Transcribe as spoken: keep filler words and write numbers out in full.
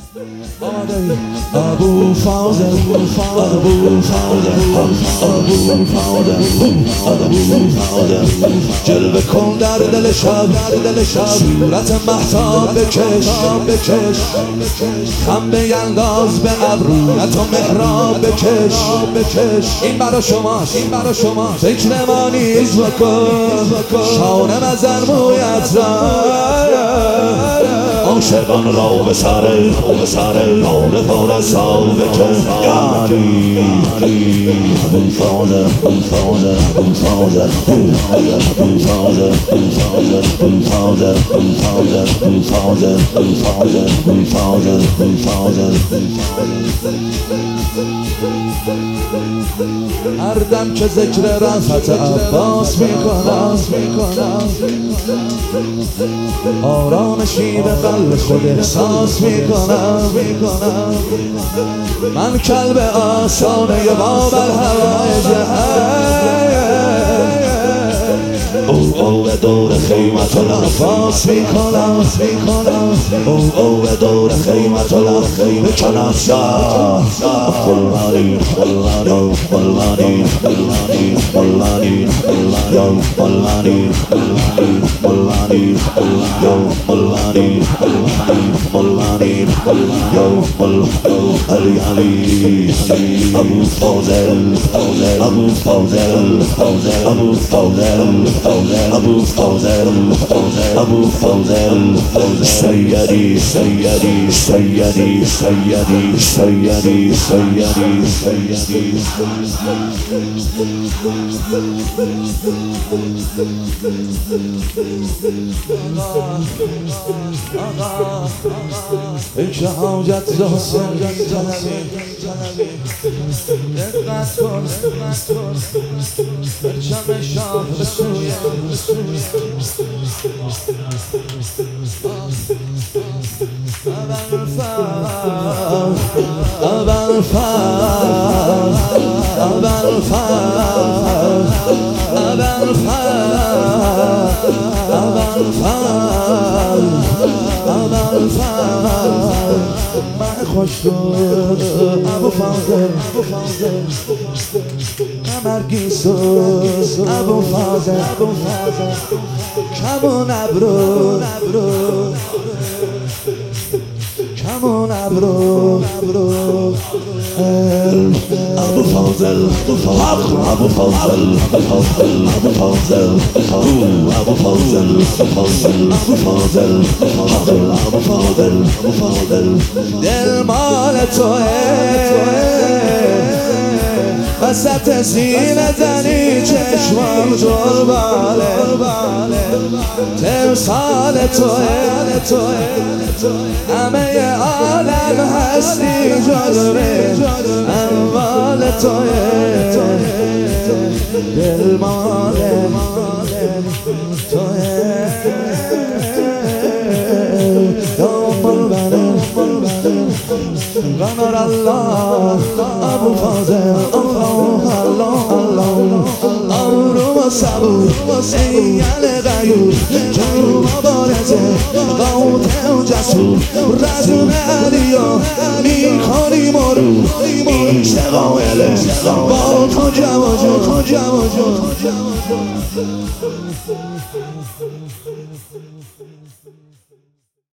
ابو فاضل ابو فاضل ابو فاضل جلوه کن در دل شب در دل شب صورت مهتاب بکش بکش خم بینداز به ابرویت و محراب بکش بکش این برا شماست این برا شماست فکر ما نیز بکن شانه مزن مویت عاشقان را به سر به سر پاره پاره سال بکن یعنی ابو فاضل ابو فاضل ابو فاضل ابو فاضل ابو فاضل ابو فاضل ابو فاضل ابو فاضل ابو فاضل ابو فاضل ابو فاضل هر دم که ذکر رفعت عباس میکنم آرامشی به قلب خود احساس میکنم من کلب آسانه بابر هوای جهل او او به دور خیمت و نفاس میکنم او او به دور خیمت و نفاس بکنم شاه قلبانی قلبانی قلبانی قلبانی قلبانی قلبانی قلبانی قلبانی قلبانی قلبانی علی علی ابو فاضل ابو فاضل ابو فاضل ابو فاضل ابو فاضل سیدی سیدی سیدی سیدی سیدی سیدی سیدی اینکه حاجت حسین دقت کن پرچم شاه به سوی ابوالفضل ابوالفضل ابوالفضل ابوالفضل من خوش رو ابو فاضل نمرگیسوس ابو فاضل کمون ابرو کمون ابرو ابو فاضل حق ابو فاضل ابو فاضل ابو فاضل ابو فاضل ابو فاضل ابو فاضل ابو فاضل دل مال توه وسط سینه زنی چشمم جرباله تمثال توه همه عالم هستی جزره اموال توه دل مال توه غنر الله ابو فاضل الله الله الله آروم و صبور سیل غیور جنگ مبارزه قوته و جسور رزم علیا میخوری مرور این چه قائله با تو جوا جون